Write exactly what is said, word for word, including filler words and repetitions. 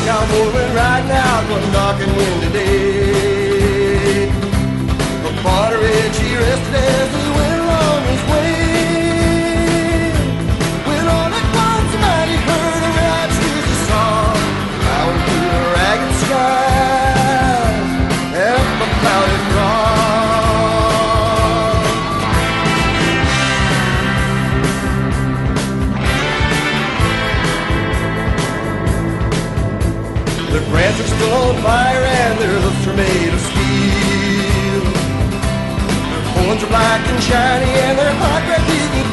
I'm moving right now, one dark and windy day. But Barter Ridge, he rested as he went along his way. When all at once a man he heard a rap a song out through the ragged skies and up a clouded dawn. Their brands are still on fire and their hoofs are made of steel. Their horns are black and shiny and their hot red beaten